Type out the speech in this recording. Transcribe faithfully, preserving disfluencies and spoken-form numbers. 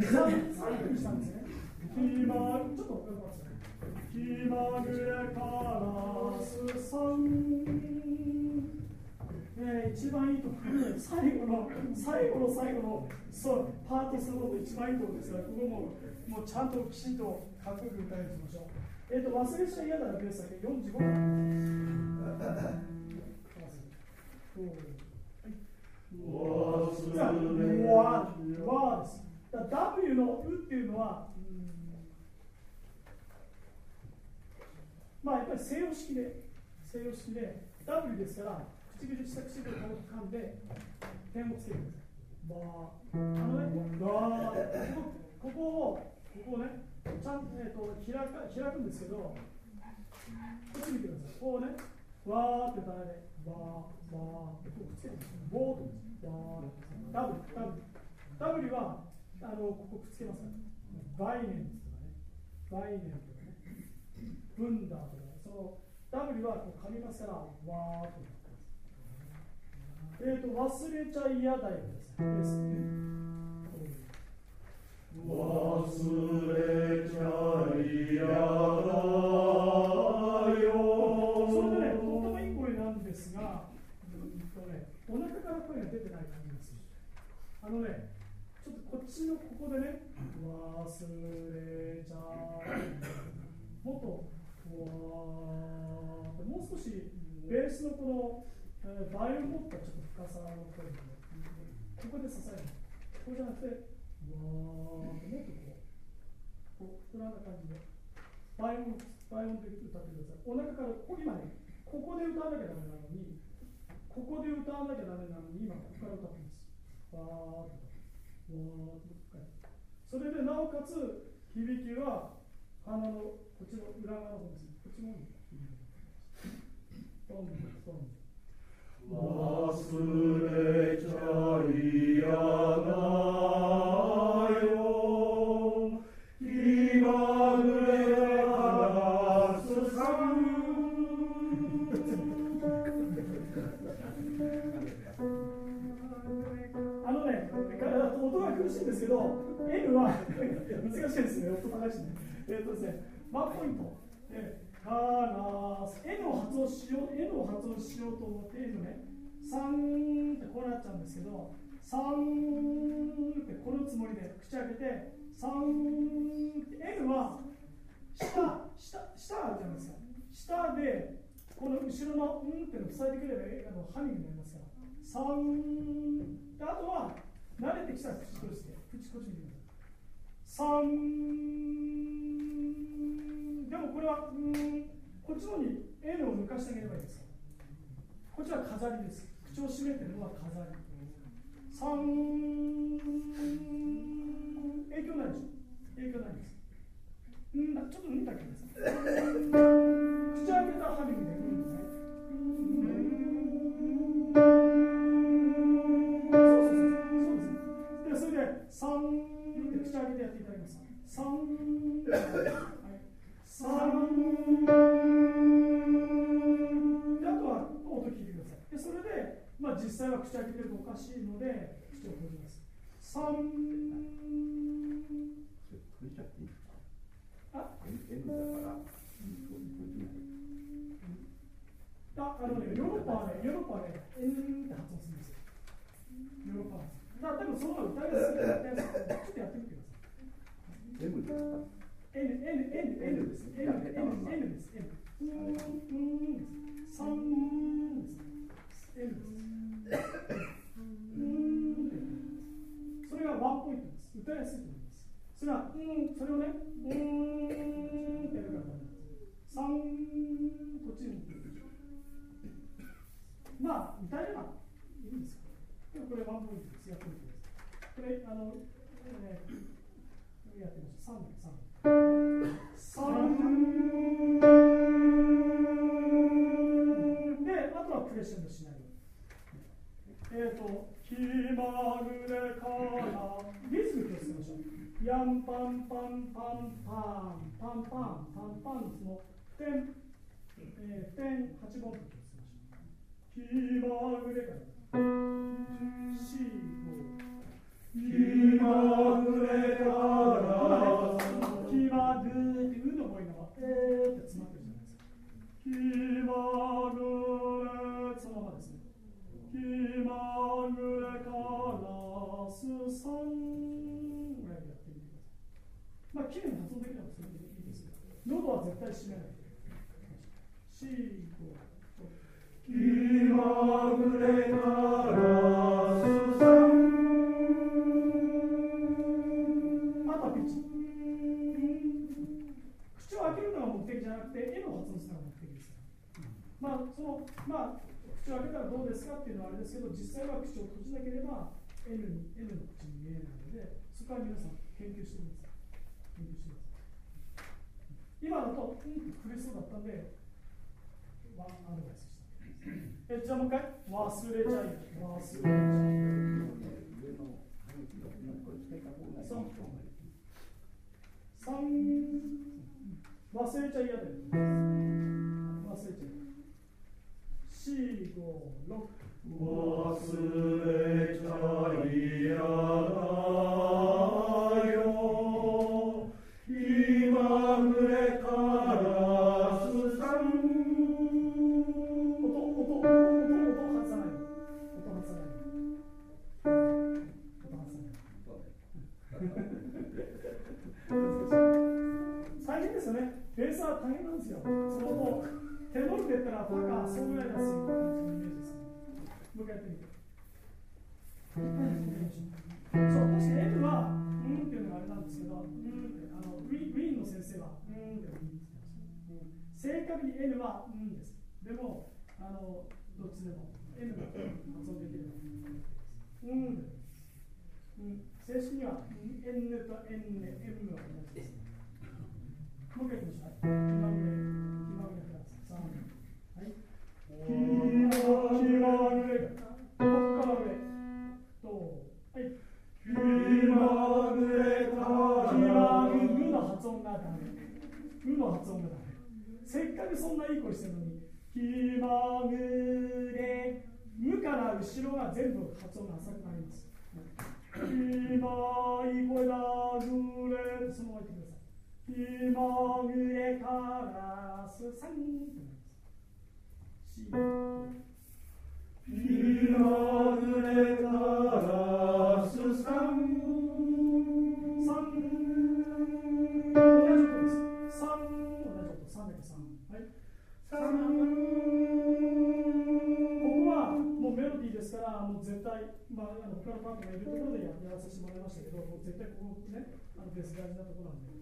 さんにしたんですね。気まちょっとよかったですね。気まぐれからすさん、えー、一番いいところ、最後の最後の最後のそうパートするの一番いいところですから、ここももうちゃんときちんとかっこよく歌いましょう。えっ、ー、と忘れちゃ嫌ならベースだけよんじゅうごから。じゃあ、わわです。W のうっていうのは、まあやっぱり西洋式で、西洋式で W ですから、唇下唇を噛んで点をつけてください。まあ、あのね、わここを、ここをね、ちゃんと、えー、と開か開くんですけど、こっち見てください。こうね、わーって歌われ、わー、わーってこうくっつけてください。ボーと、わー、W、W、W はあのここくっつけますから、バイネンとかね、バイネンとかね、ブンダーとかね、その W はこう噛みますから、わーっと。えっ、ー、と、忘れちゃ嫌だよですね。 忘れちゃ嫌だよ。 それでね、とってもいい声なんですが、うんとね、お腹から声が出てない感じです。あのね、ちょっとこっちのここでね、忘れちゃもっと、わーもう少しベースのこの、えー、バイオン持ったちょっと深さの声で、ここで支える。ここじゃなくて、わーってもっとこう、こう膨らんだ感じで、バイオン、バイオンで歌ってください。お腹から、ここ今ね、ここで歌わなきゃダメなのに、ここで歌わなきゃダメなのに、今ここから歌ってます。わーって。わーって深い。それでなおかつ、響きは鼻のこっちの裏側の方ですね。こっちの方に響きが。トントン。 忘れちゃ嫌だよ。気まぐれからすさん。 あのね、音が苦しいんですけど、N は難しいですね、音高いしね。えっとですね、ワンポイント。えー、から N を発音しよう、N を発音しようと思って、N ね、さんってこうなっちゃうんですけど、さんってこのつもりで口開けて、さんって N は下、下、下あるじゃないですか。下で、この後ろのうんっていうのを塞いでくれば、あのハミングになりますから。さんで、あとは慣れてきたら口閉じて、口こっち見てください。さんでもこれはうんこっちの方に N を抜かしてあげればいいです。こっちは飾りです。口を閉めてるのは飾り。さん影響ないでしょ。影響ないです。うんだちょっとうんだけです。口開けたハミングでうんですね。そうそうそうそうです。でそれでさんって口開けてやっていただきます。さんさんで、あとは音聞いてください。でそれで、まあ、実際は口開けてるとおかしいので口を閉じます。さん閉じちゃっていいですか？ あ N だからああのね、ヨーロッパはね、ヨーロッパはね、N って発音するんですよ。ヨーロッパは。だから多分その方が歌いやすい。ちょっとやってみてください。 N ですか ？N、N、N、N です。N、N、N です。N。うん、うんです。さんです。N です。うん。それがワンポイントです。歌いやすいと思います。それは、うん、それをね、うんってやるからダメです。さん、こっちに。まあ、歌えればいいんですよ。でもこれワンポイントです。やってみてください。これ、あの、えー、やってみましょう。さんで、さん。さんで、あとはクレッシェンドしないように。えっ、ー、と、気まぐれからリズム気をつけましょう。ヤンパンパンパンパンパンパンパンパンの点、えー、点はちぼんと気をつけましょう。気まぐれから。し、ご。気まぐれからさんぐらいでやってみてください。まあ、きれいに発音できればそれでいいですけど、喉は絶対閉めない。し、ご、 気まぐれからすさん。 あとはピッチ。口を開けるのが目的じゃなくて、N を発音するのが目的です。まあ、その、まあ、口を開けたらどうですかっていうのはあれですけど、実際は口を閉じなければ N, に N の口に見えないので、そこは皆さん研究してください。研究してください。今だと、うんって苦しそうだったんで、アドバイスした。え、じゃあもう一回、忘れちゃい、忘れちゃい。そう。さん、忘れちゃ嫌だよ。忘れちゃい。し、ご、ろく。 忘れちゃいやだよ。気まぐれからすさん。 音、音、音、音外さない。音外さない。音外さない。大変ですよね。ベースは大変なんですよ。そのもうテノールで言ったらファかそのぐらい出すような感じのイメージです。もう一回やってみて。そう、確かに N はうんっていうのがあれなんですけど、うんってあのウィ、ウィーンの先生はうんって言うんです。正確に N はうんです。でもあのどっちでも N が発音できるのはうんで。うん、正式には N と N、M は同じです。もう一回いきましょう。気まぐれ、気まぐれクラス。さん。はい。気まぐれ。ここから上。と。はい。 気まぐれから気まぐれの発音がダメ。うの発音がダメ。せっかくそんないい声してるのに、気まぐれ。むから後ろが全部発音が浅くなります。気まい声だぐれってそのまま言ってください。気まぐれからすさんってなります。 気まぐれからすさん。 さん。同じ音です。さん。同じ音。さんだけさん。はい。 さん。 ここはもうメロディーですから、もう絶対、まあ、あの他のパートがいるところでやらさせてもらいましたけど、もう絶対ここね、あのベース大事なところなんで。